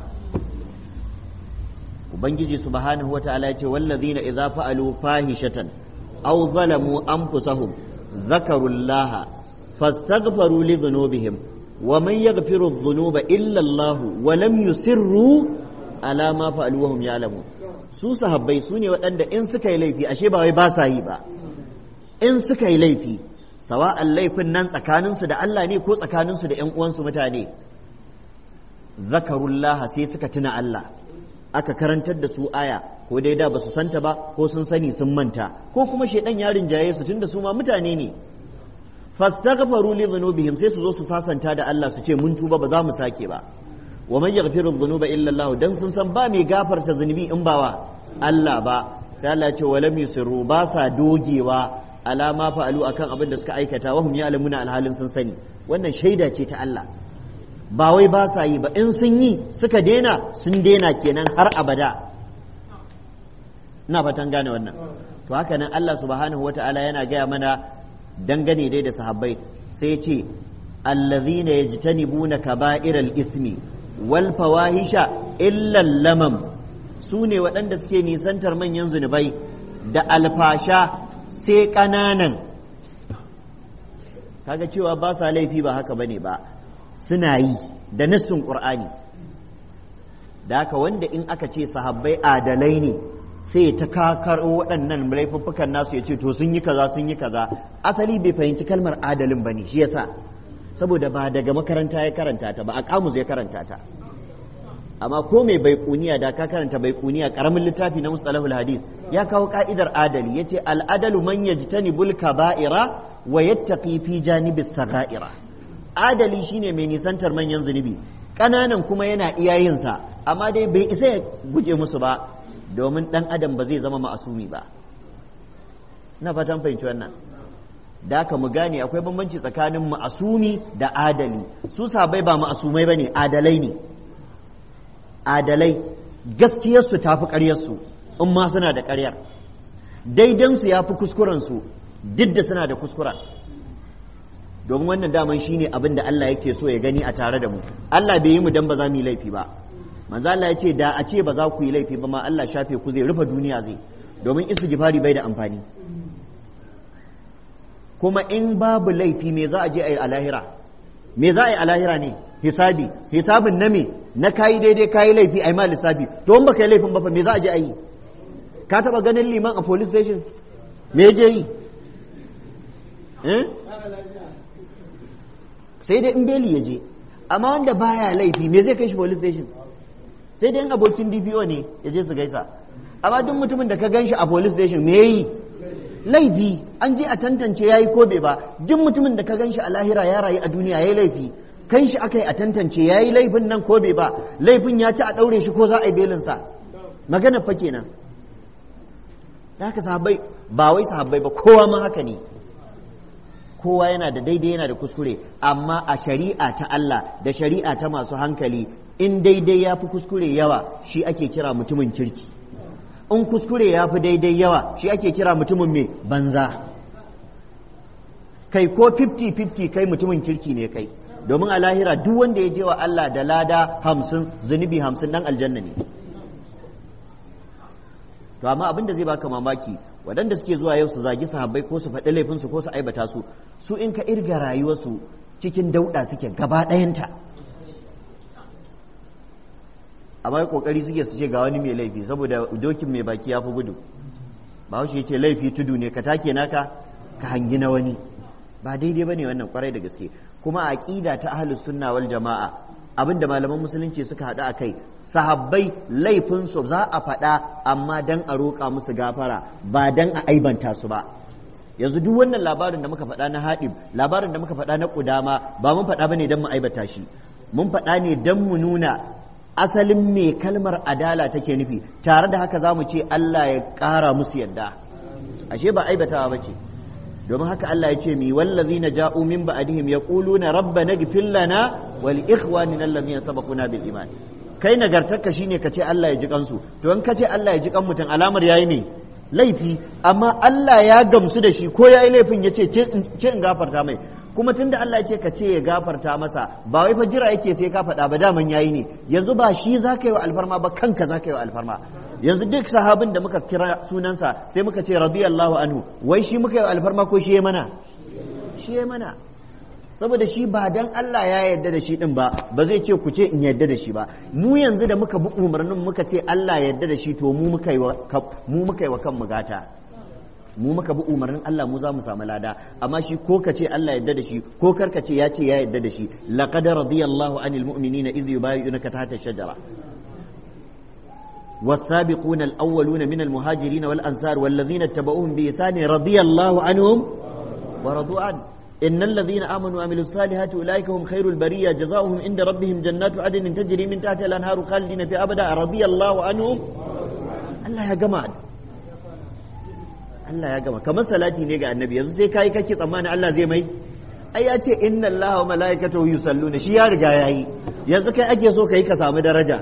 Ubangiji subhanahu wataala ya ce wallazina idza fa'alu fahishatan aw zalamu anfusahum dhakarullaha fastaghfaru li dhunubihim wa man yaghfiru dhunuba illa Allah wa lam yusirru ala ma fa'alu wa hum ya'lamun. Su sahabbai su ne waɗanda in suka yi laifi, ashe ba wai ba sa yi ba, in suka yi laifi sawa'an laifin nan tsakaninsu da Allah ne ko tsakaninsu da 'yan uwansu mutane, zakarullah sai suka tuna Allah, aka karantar da su aya, ko dai da ba su santa ba ko sun sani sun manta, ko kuma shaidan ya rinjaye su tunda su ma mutane ne, fastaghfaru li dhunubihim sai su zo su sasanta da Allah su ce mun tuba ba za mu sake ba. Wa man yaghfiru dhunuba illa Allah, dan sun san ba mai gafarta zunubi in ba wa Allah ba, sai Allah ya ce walam yusirru, ba sa dogewa ala ma fa'alu akan abin da suka aikata, wa hum ya'lamuna alhalin sun sani. Wannan shaida ce ta Allah, ba wai ba sa yi ba, in sun yi suka dena sun dena kenan har abada. Ina fatan gane wannan. To haka nan Allah subhanahu wata'ala yana gaya mana dangane dai da sahabbai, sai ya ce allazina yajtanibuna kaba'iral ithmi wal fawahisha illa lamam, su ne waɗanda suke nisantar manyan zunubai da alfasha sai ƙananan. Kaga cewa ba sa laifi ba haka bane ba, suna yi da nassun Qur'ani. Da haka wanda in aka ce sahabbai adalai ne sai ta kakaro waɗannan laifuffukan nasu ya ce to sun yi kaza sun yi kaza, asali bai fahimci kalmar adalin bane, shi yasa saboda ba daga makaranta ya karanta ta ba, a kamus ya karanta ta. Amma ko mai baiquniya da ka karanta baiquniya karamin littafi na mustalahul hadith ya kawo ka'idar adali, yace al-adalu man yajtanibul kaba'ira wa yattaqi fi janibis sagha'ira. Adali shine mai nisantar manyan zunubi, kananan kuma yana iyayin sa, amma dai bai isa ya guje musu ba, domin dan adam ba zai zama ma'asumi ba. Ina fatan fahimci wannan. Da haka mu gane akwai bambanci tsakanin ma'asumi da adali. Su sahabbai ba ma'asumai bane, adalai ne. Adalai gaskiyarsu ta fi ƙaryarsu in ma suna da ƙaryar, daidansu ya fi kuskurensu duk da suna da kuskuren. Domin wannan daman shi ne abin da Allah yake so ya gani a tare da mu. Allah bai yi mu dan ba za mu yi laifi ba, manzo Allah ya ce da a ce ba za ku yi laifi ba ma Allah shafe ku zai rufe duniya zai, domin istighfari bai da amfani. kuma in babu laifi me za a je a yi a lahira? Me za a yi a lahira ne? Hisabi. Hisabin na me? Na kayi daidai kayi laifi a yi ma lissafi. To in baka yi laifin ba fa me za a je a yi? Ka taba ganin liman a police station? Me je yi? Sai dai in beli ya je. Amma wanda baya laifi me zai kai shi police station? Sai dai in abokin DPO ne ya je su gaisa. Amma duk mutumin da ka gan shi a police station me yi? Laifi. An je a tantance yayi ko bai ba. Duk mutumin da ka gan shi a lahira ya rayu a duniya yayi laifi. Kan shi aka yi a tantance yayi laifin nan ko bai ba. Laifin ya ci a daure shi ko za a yi belinsa. Magana fa kenan. Da haka sahabbai ba wai sahabbai ba kowa ma haka ne. Kowa yana da daidai yana da kuskure, amma a shari'a ta Allah da shari'a ta masu hankali in daidai ya fi kuskure yawa shi ake kira mutumin kirki, in kuskure ya fi daidai yawa shi ake kira mutumin mai banza. Kai ko 50-50 kai mutumin kirki ne kai, domin a lahira duk wanda ya je wa Allah da lada 50 zunubi 50 dan aljanna ne. To amma abin da zai baka mamaki waɗanda suke zuwa yau su zagi sahabbai ko su faɗi laifinsu ko su aibata su, su in ka irga rayuwarsu cikin dauɗa suke gaba ɗayanta. Amma ƙoƙari suke su ce ga wani mai laifi saboda dokin mai baki ya fi gudu. Bahaushe yake laifi tudu ne ka take naka ka hangi na wani. Ba daidai bane wannan kwarai da gaske. Kuma aqida ta ahlus sunna wal jama'a abinda malaman musulunci suka haɗu a kai, sahabbai laifinsu za a faɗa amma dan a roƙa musu gafara ba dan a aibanta su ba. Yanzu duk wannan labarin da muka faɗa na haɗib, labarin da muka faɗa na ƙudama ba mun faɗa bane dan mu aibata shi, mun faɗa ne dan mu nuna asalin me kalmar adala take nufi. Tare da haka za mu ce Allah ya ƙara musu yadda, ashe ba aibatawa ba ce. domin haka Allah ya ce mi wallazina ja'u min ba'dihim yaquluna rabbana ighfir lana wa li ikhwanina allazina sabaquna bil iman. Kai nagartarka shine kace Allah ya ji kansu, to in kace Allah ya ji kan mutum alamar yayi ne laifi, amma Allah ya gamsu da shi ko yayi laifin yace ce in gafarta mai, kuma tunda Allah ya ce ka ce ya gafarta masa ba wai fa jira yake sai ka faɗa ba, daman yayi ne. Yanzu ba shi zaka yi wa alfarma ba, kanka zaka yi wa alfarma. Yanzu duk sahabin da muka kira sunansa sai muka ce radiyallahu anhu, wai shi muka yi alfarma ko shi ya mana? Shi ya mana. Saboda shi ba dan Allah ya yarda da shi din ba, ba zai ce ku ce in yarda da shi ba. Mu yanzu da muka bi umarnin muka ce Allah ya yarda da shi, to mu muka yi wa kanmu gata. Mu muka bi umarnin Allah, mu za mu samu lada. Amma shi ko ka ce Allah ya yarda da shi ko kar ka ce ya yarda da shi. Laqad radiyallahu anil mu'minina idh yubayyi'unaka tahta ash-shajara. والسابقون الأولون من المهاجرين والأنصار والذين اتبعوهم بإحسان رضي الله عنهم ورضوا عنه إن الذين آمنوا وعملوا الصالحات أولئك هم خير البرية جزاؤهم عند ربهم جنات عدن تجري من تحتها الأنهار خالدين في أبدا رضي الله عنهم. الله يا جماعة Allah ya gama kamar salati ne ga annabi, yanzu sai kai kake tsammanin Allah zai mai? Ai ya ce inna Allaha wa malaikatahu yusalluna, shi ya riga yayi, yanzu kai ake so kai ka samu daraja.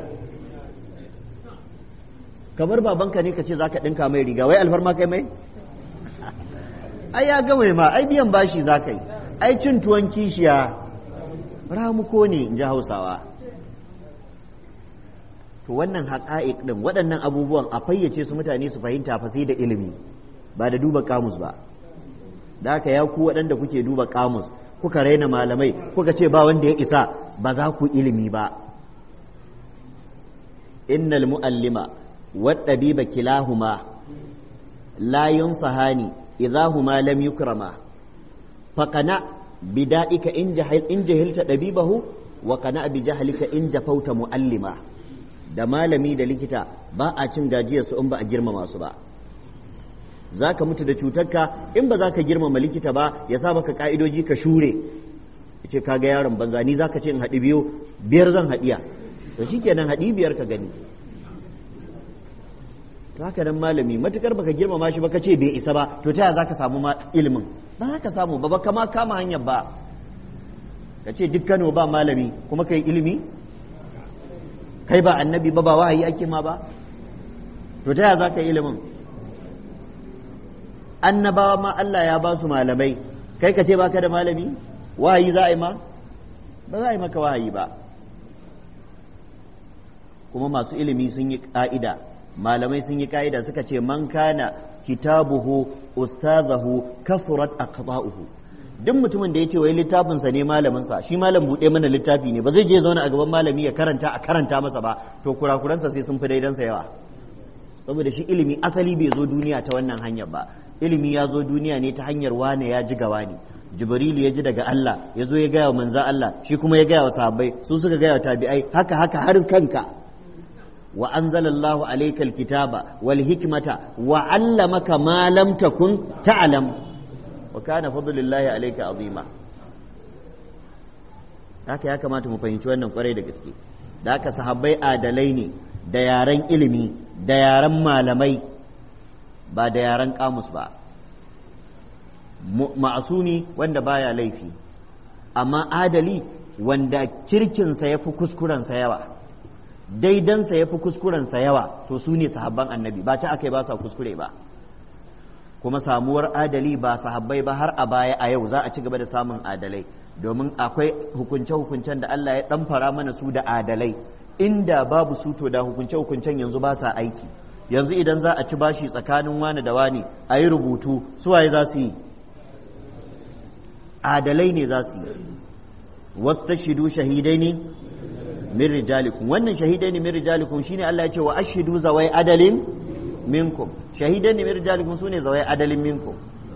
Kamar babanka ne ka ce za ka ɗinka mai riga, wai alfarma kai mai? Ai ya gama ma, ai biyan bashi za ka yi, ai cin tuwon kishiya ramuko ne in ji Hausawa. To wannan haƙa'iq ɗin waɗannan abubuwan a fayyace su mutane su fahimta fa sai da ilimi, ba da duba kamus ba. Da haka ya ku waɗanda kuke duba kamus, kuka raina malamai, kuka ce ba wanda ya isa, ba za ku ilimi ba. Innal mu'allima والطبيب كلاهما لا ينصحان إذا هما لم يكرما فقنع بدائك إن جهلت طبيبه وقنع بجهلك إن جفوت معلما. da malami da likita ba a cin gajiyar su in ba a girmama su ba. Za ka mutu da cutarka in ba za ka girmama likita ba, ya sa baka ka'idoji ka shure, ce ka ga yaron banza, ni za ka ce in haɗi biyar zan haɗiya, to shikenan haɗi biyar ka gani. To haka nan malami matukar baka girmama shi baka ce bai isa ba, to ta za ka samu ilimin? Ba za ka samu ba, kama kama hanyar ba. Ka ce duk Kano ba malami kuma kai ilimi? Kai ba annabi ba, ba wahayi ake ma ba? To ta za ka yi ilimin? Annabawa ma Allah ya ba su malamai, kai ka ce baka da malami? Wahayi za a yi ma? Ba za a yi maka wahayi ba. kuma masu ilimi sun yi ka'ida, malamai sun yi ka'ida suka ce man kana kitabuhu ustazahu kasurat aqta'uhu. duk mutumin da ya ce wai littafinsa ne malaminsa, shi malam buɗe mana littafi ne, ba zai je zauna a gaban malami ya karanta masa ba, to kurakuransa sai sun fi daidansa yawa. saboda shi ilimi asali bai zo duniya ta wannan hanyar ba, ilimi ya zo duniya ne ta hanyar wane ya ji gawa ne. Jibrilu ya ji daga Allah, ya zo ya gaya wa manza Allah, shi kuma ya gaya wa sahabbai, su suka gaya wa tabi'ai, haka har kanka. wa anzalallahu alaykal kitaba wal hikmata wa 'allamaka ma lam takun ta'lam wa kana fadlullahi alayka azima. haka ya kamata mu fahimci wannan kwarai da gaske. da haka sahabbai adalai ne da yaren ilimi da yaren malamai ba da yaren kamus ba. ma'asumi wanda baya laifi, amma adali wanda kirkinsa ya fi kuskurensa yawa, daidansa ya fi kuskurensa yawa, to su ne sahabban annabi, ba ta aka yi ba sa kuskure ba. kuma samuwar adali ba sahabbai ba har a baya a yau za a ci gaba da samun adalai, domin akwai hukunce-hukuncen da Allah ya ɗamfara mana su da adalai, inda babu su to da hukunce-hukuncen yanzu ba sa aiki. yanzu idan za a ci bashi tsakanin wani da wani a yi rubutu, suwaye za su yi? adalai ne za su yi. wastashidu shahidaini min rijalikum, wannan shahidaini min rijalikum shine Allah ya ce wa ashidu zawai adalin minkum, shahidaini min rijalikum sune zawai adalin minkum.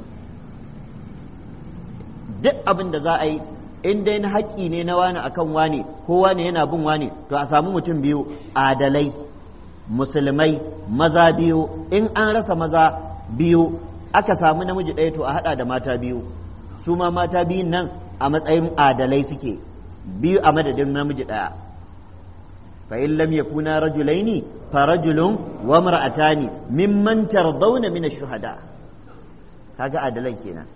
duk abin da za a yi in dai na haƙƙi ne na wani akan wani, ko wani yana bin wani, to a samu mutum biyu adalai musulmai maza biyu. in an rasa maza biyu aka samu namiji ɗaya, to a haɗa da mata biyu, su ma mata biyun nan a matsayin adalai suke, biyu a madadin namiji ɗaya. fa in lam yakuna rajulaini fa rajulun wa imra'atani mimman tardawna min ash-shuhada. kaga adalan kenan.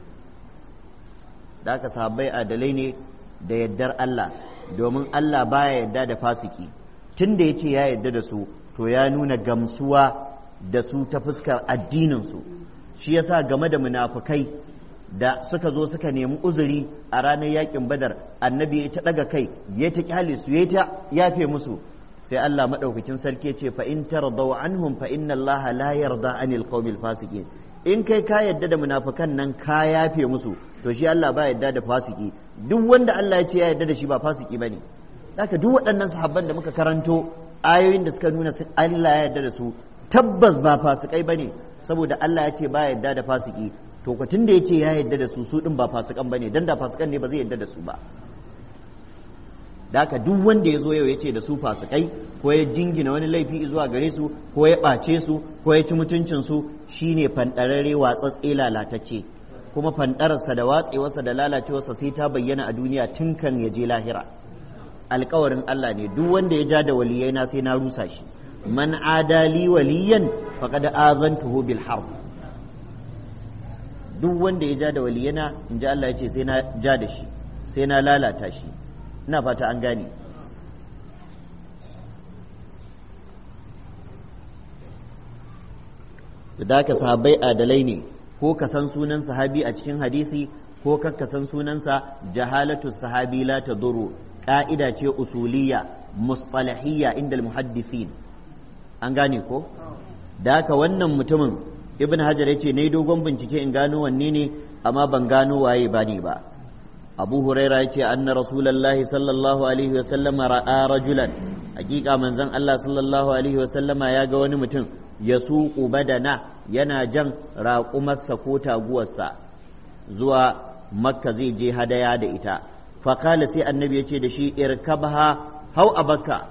da aka sahabbai adalai ne da yaddar Allah, domin Allah baya yadda da fasiki. tunda yace ya yadda da su, to ya nuna gamsuwa da su ta fuskar addinin su. shi yasa game da munafukai da suka zo suka nemi uzuri a ranar yakin Badar, annabi ya ta daga kai, ya ta kyale su, ya ta yafe musu, sai Allah madaukakin sarki ce fa in tardaw anhum fa inna Allah la yarda anil qawmil fasiqin. in kai ka yadda da munafikan nan ka yafe musu, to shi Allah ba yadda da fasiki. duk wanda Allah ya ce ya yadda da shi ba fasiki bane. haka duk waɗannan sahabban da muka karanto ayoyin da suka nuna Allah ya yadda da su, tabbas ba fasikai bane, saboda Allah ya ce ba yadda da fasiki. to tun da ya ce ya yadda da su, su ɗin ba fasikan ba ne, don da fasikan ne ba zai yadda da su ba. da haka duk wanda ya zo yau ya ce da su fasikai, ko ya jingina wani laifi zuwa gare su, ko ya ɓace su, ko ya ci mutuncinsu, shi ne fanɗararre watsatse lalatacce. kuma fanɗararsa da watsewarsa da lalacewarsa sai ta bayyana a duniya tun kan ya je lahira. alkawarin Allah ne, duk wanda ya ja da waliyai na sai na rusa shi. man adali waliyan faqad azantuhu bil harb. duk wanda ya ja da waliyana, in ji Allah ya ce sai na ja da shi, sai na lalata shi. ina fata an gane. da haka sahabbai adalai ne, ko ka san sunan sahabi a cikin hadisi, ko ka san sunansa, jahalatu sahabi la tadurru, ka'ida ce usuliyya mustalahiyya inda muhaddisin. an gane ko? da haka wannan mutumin ibn hajar ya ce na yi dogon bincike in gano wanne ne, amma ban gano waye ba ne ba. abu huraira ya ce anna rasulallahi sallallahu alaihi wasallama ra'a rajulan, hakika manzon Allah sallallahu alaihi wasallama ya ga wani mutum ya suku badana, yana jan raƙumarsa ko taguwarsa zuwa makka, zai je hadaya da ita. faƙala sai annabi ya ce da shi irkabha, hau a bakka.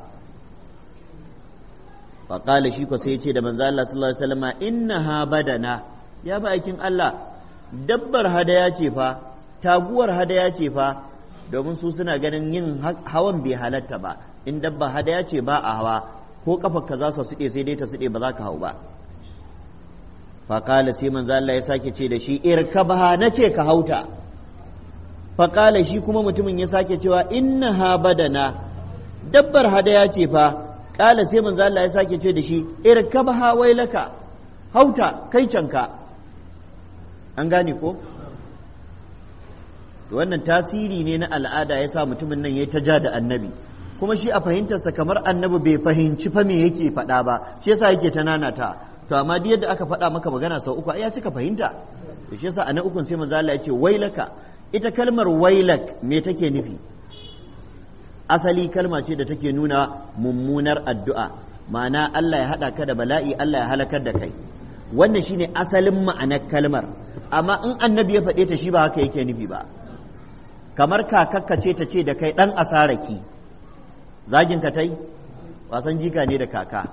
faƙala shi ko sai ya ce da manzo Allah sallallahu alaihi wasallama innaha badana, ya ba aikin Allah, dabbar hadaya ce fa, taguwar hadaya ce fa, domin su suna ganin yin hawan bai halatta ba. in dabba hadaya ce ba a hawa, ko kafarka za su suɗe sai dai ta suɗe, ba za ka hau ba. faƙala sai manzo Allah ya sake ce da shi irkabha, na ce ka hauta. faƙala shi kuma mutumin ya sake cewa innaha badana, dabbar hadaya ce fa. ƙala sai manzo Allah ya sake ce da shi irkabha wailaka, hauta kai canka. an gane ko? wannan tasiri ne na al'ada ya sa mutumin nan ya ta ja da annabi, kuma shi a fahimtarsa kamar annabi bai fahimci fa me yake faɗa ba shi yasa yake ta nanata to amma duk yadda aka faɗa maka magana sau uku ai ya cika fahimta to shi yasa a na ukun sai manzo Allah ya ce wailaka ita kalmar wailak me take nufi asali kalma ce da take nuna mummunar addu'a ma'ana Allah ya haɗa ka da bala'i Allah ya halakar da kai wannan shine asalin ma'anar kalmar amma in annabi ya faɗe ta shi ba haka yake nufi ba kamar kakakka ce ta ce da kai ɗan asaraki zagin ka tai wasan jika ne da kaka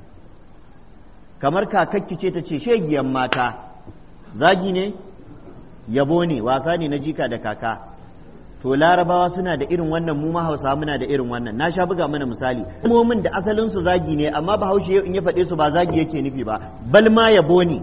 kamar kakakki ce ta ce shegiyan mata zagi ne yabo ne wasa ne na jika da kaka to larabawa suna da irin wannan mu ma hausa muna da irin wannan na sha buga mana misali kalmomin da asalin su zagi ne amma bahaushe in ya faɗe su ba zagi yake nufi ba bal ma yabo ne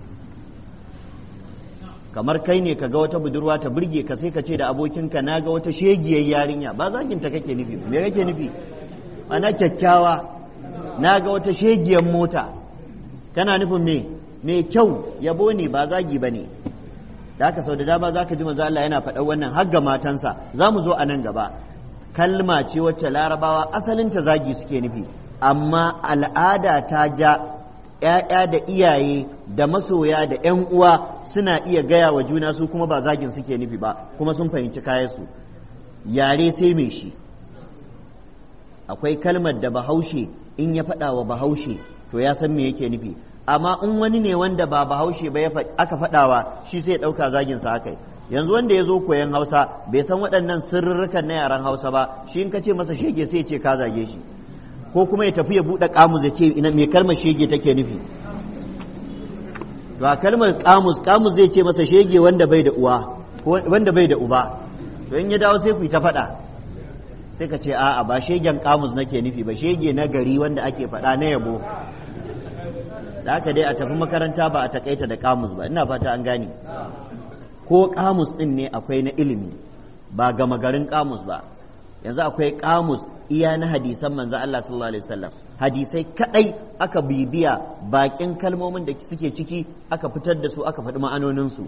kamar kai ne ka ga wata budurwa ta burge ka sai ka ce da abokinka na ga wata shegiyar yarinya ba zagin ta kake nufi me kake nufi ana kyakkyawa na ga wata shegiyar mota kana nufin me kyau yabo ne ba zagi ba ne da haka sau da dama za ka ji manzo Allah yana faɗa wannan har ga matansa za mu zo a nan gaba kalma ce wacce larabawa asalinta zagi suke nufi amma al'ada ta ja ‘ya'ya da iyaye da masoya da ‘yan uwa suna iya gaya wa juna su kuma ba zagin suke nufi ba kuma sun fahimci kayansu yare sai mai shi akwai kalmar da bahaushe in ya faɗa wa bahaushe to ya san me yake nufi amma in wani ne wanda ba bahaushe ba aka faɗawa shi sai ya ɗauka zagin sa haka yanzu wanda ya zo koyan hausa bai san waɗannan sirrurrukan na yaren hausa ba shi in ka ce masa shege sai ya ce ka zage shi ko kuma ya tafi ya buɗe kamus ya ce ina me kalmar shege take nufi to a kalmar kamus zai ce masa shege wanda bai da uwa ko wanda bai da uba to in ya dawo sai ku ta faɗa sai ka ce a'a ba shegen kamus nake nufi ba shege na gari wanda ake faɗa na yabo da haka dai a tafi makaranta ba a takaita da kamus ba ina fata an gane ko kamus din ne akwai na ilimi ba gama garin kamus ba yanzu akwai kamus iya na hadisan manzo Allah sallallahu alaihi wasallam hadisai kadai aka bibiya bakin kalmomin da suke ciki aka fitar da su aka faɗi ma'anonin su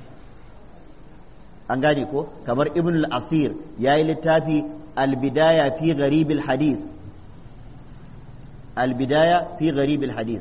an gane ko kamar ibn al-asir yayi littafi al-bidaya fi gharib al-hadith al-bidaya fi gharib al-hadith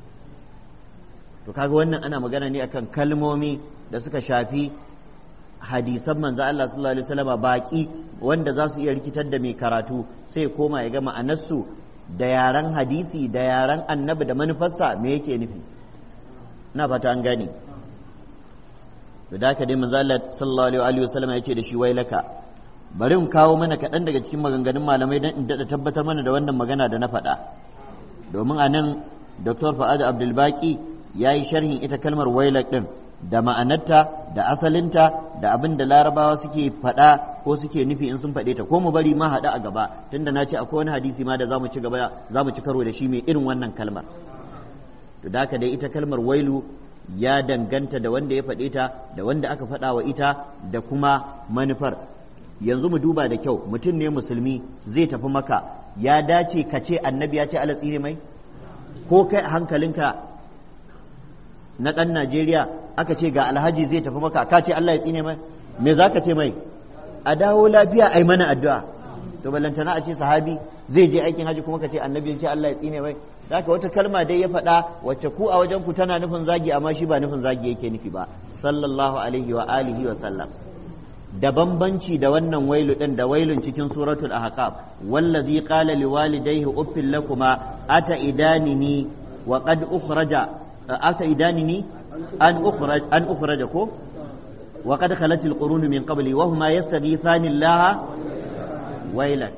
to kaga wannan ana magana ne akan kalmomi da suka shafi hadisan manzo Allah sallallahu alaihi wasallam baki wanda za su iya rikitar da mai karatu sai koma ya ga ma'anarsu da yaran hadisi da yaran annabi da manufarsa me yake nufi ina fata an gane da haka dai manzo Allah sallallahu alaihi wasallam ya ce da shi wailaka bari in kawo mana kaɗan daga cikin maganganun malamai don in daɗa tabbatar mana da wannan magana da na faɗa domin a nan Dr. Fa'ad Abdulbaki ya yi sharhin ita kalmar wailak ɗin da ma'anarta da asalinta da abin da larabawa suke faɗa ko suke nufi in sun faɗe ta ko mu bari ma haɗa a gaba tunda na ce akwai wani hadisi ma da za mu ci karo da shi mai irin wannan kalmar to da haka dai ita kalmar wailu ya danganta da wanda ya faɗe ta da wanda aka faɗa wa ita da kuma manufar yanzu mu duba da kyau mutum ne musulmi zai tafi maka ya dace ka ce annabi ya ce alatsi ne mai ko kai a hankalinka na ɗan Najeriya aka ce ga alhaji zai tafi maka ka ce Allah ya tsine mai me za ka ce mai a dawo lafiya ai mana addu'a to ballantana a ce sahabi zai je aikin haji kuma ka ce annabi ya ce Allah ya tsine mai haka wata kalma dai ya faɗa wacce ku a wajen ku tana nufin zagi amma shi ba nufin zagi yake nufi ba sallallahu alaihi wa alihi wa sallam da bambanci da wannan wailu din da wailun cikin suratul ahqaf wallazi qala liwalidayhi uffil lakuma ata idanini wa qad ukhraja ata idanini an ukhraja ko wa qad khalat alqurun min qabli wa huma yastaghithani allaha wailak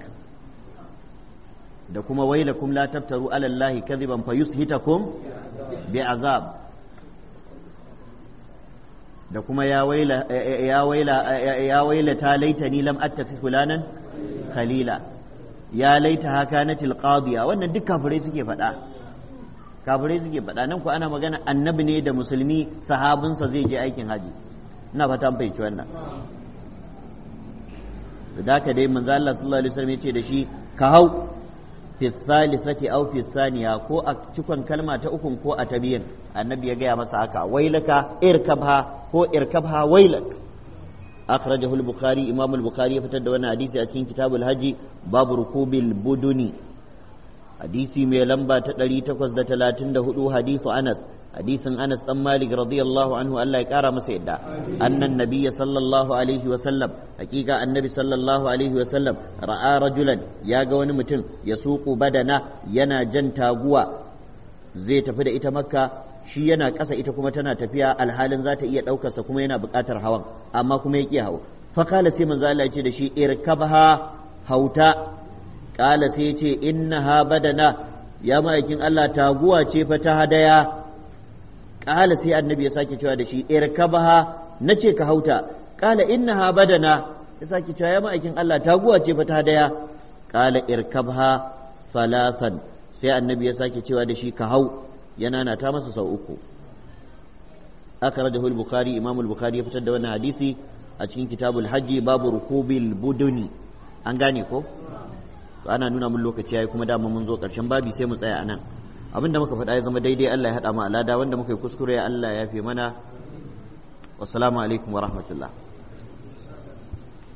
da kuma wailakum la taftaru ala allahi kadhiban fayushitakum bi'azab da kuma ya waila ta laitani lam attafi fulanan khalila ya laita hakanatil qadiya wannan duk kafirai suke faɗa nan ku ana magana annabi ne da musulmi sahabinsa zai je aikin haji ina fata an fahimci wannan da haka dai manzo Allah sallallahu alaihi wasallam ya ce da shi ka hau fi thalithati aw fi thaniya ko a cikon kalma ta ukun ko a ta biyan annabi ya gaya masa haka wailaka irkabha ko irkabha wailak akhrajahu al-bukhari imam al-bukhari ya fitar da wannan hadisi a cikin kitabul hajji babu rukubil buduni hadisi mai lamba ta 834 hadisu Anas hadisin Anas dan Malik radiyallahu anhu Allah ya kara masa yadda annan nabiyya sallallahu alaihi wa sallam hakika annabi sallallahu alaihi wa sallam ra'a rajulan ya ga wani mutum ya suku badana yana jan taguwa zai tafi da ita makka shi yana ƙasa ita kuma tana tafiya alhalin za ta iya ɗaukarsa kuma yana buƙatar hawan amma kuma ya ƙi hau fa kala sai manzo Allah ya ce da shi irkabha hauta kala sai ya ce innaha badana ya ma'aikin Allah taguwa ce fa ta hadaya kala sai annabi ya sake cewa da shi irkabha nace ka hauta kala innaha badana ya sake cewa ya ma'aikin Allah taguwa ce fa ta hadaya kala irkabha salasan sai annabi ya sake cewa da shi ka hau yana na ta masa sau uku akhrajahu al-bukhari imam al-bukhari ya fitar da wannan hadisi a cikin kitabul hajji babu rukubil buduni an gane ko to ana nuna mun lokaci yayi kuma dama mun zo karshen babi sai mu tsaya anan abinda muka faɗa ya zama daidai Allah ya hada mu alada wanda muka yi kuskure ya Allah ya yafe mana wassalamu alaikum wa rahmatullah